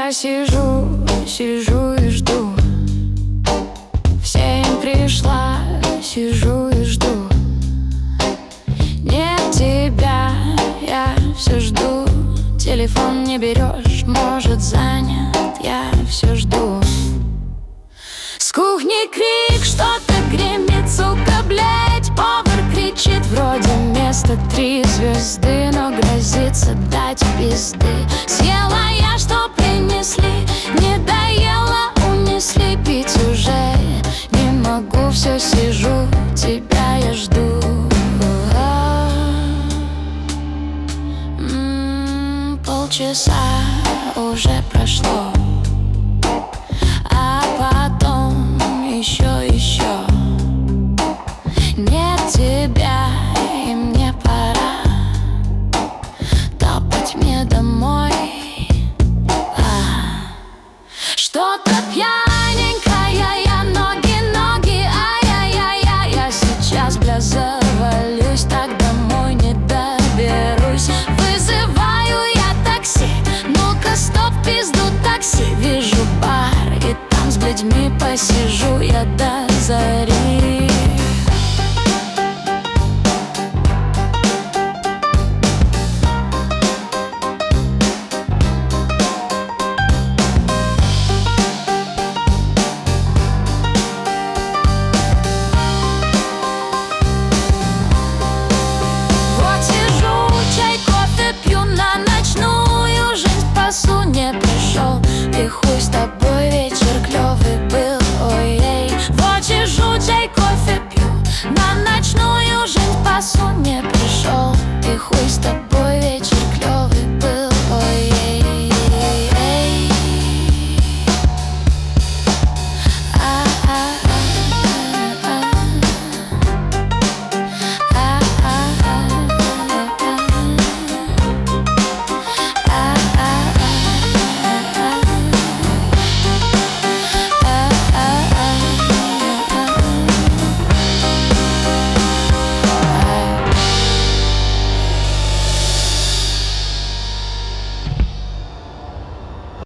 Я сижу и жду. В 7 пришла, сижу и жду. Нет тебя, я все жду. Телефон не берешь, может занят, я все жду. С кухни крик, что-то гремит, сука, блять. Повар кричит, вроде место 3 звезды, но грозится дать пизды. Съела я, что принесли, не доела, унесли. Пить уже не могу, все сижу, тебя я жду. Полчаса уже прошло, а потом еще. Нет тебя, и мне пора топать мне домой. Что-то пьяненькая, я ноги, ай-яй-яй-яй. Я сейчас, бля, завалюсь, так домой не доберусь. Вызываю я такси, ну-ка стоп, пизду такси. Вижу бар, и там с блядьми посижу я до зари. Не пришел, и хуй с тобой, вечер клевый был, ой-ей. Вот сижу, чай, кофе пью, на ночную жизнь пасу. Не пришел, и хуй с тобой.